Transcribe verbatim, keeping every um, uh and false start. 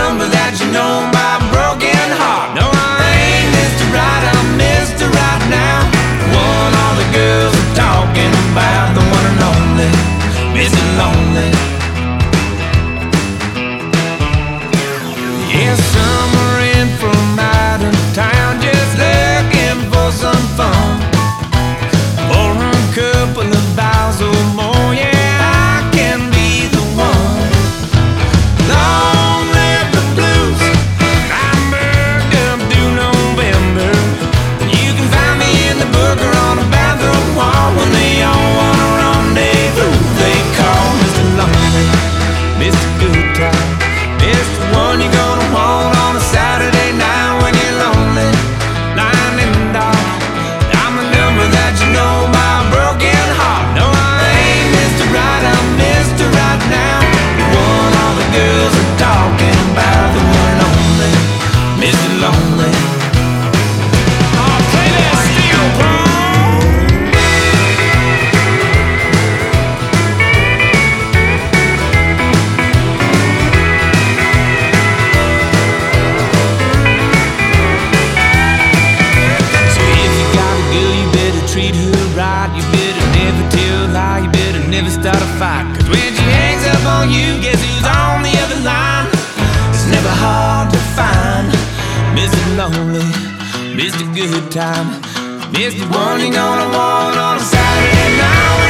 number that you know my broken heart. No, I ain't Mister Right, I'm Mister Right now. The one all the girls are talking about, the one and only Mister Lonely. Yeah, summer in from out of town, just looking for some fun. For a couple of hours or more, yeah, I can be the one. Long live the blues, I'm booked up through November. You can find me in the book or on a bathroom wall when they all want a rendezvous. They call Mister Lonely, Mister Good Time, Mister One you're gonna want on a Saturday night when you're lonely, lying in the dark. I'm the number that you know by a broken heart. No, I ain't Mister Right, I'm Mister Right now. The one all the girls are talking about, the one and only Mister Lonely. Oh, play that steel, Paul. So if you got a girl, you better treat her right. You better never tell a lie, you better never start a fight. Cause when she hangs up on you, guess who's on the other line? It's never hard to find Mister Lonely, Mister Good Time, Mister One you're gonna want on a Saturday night.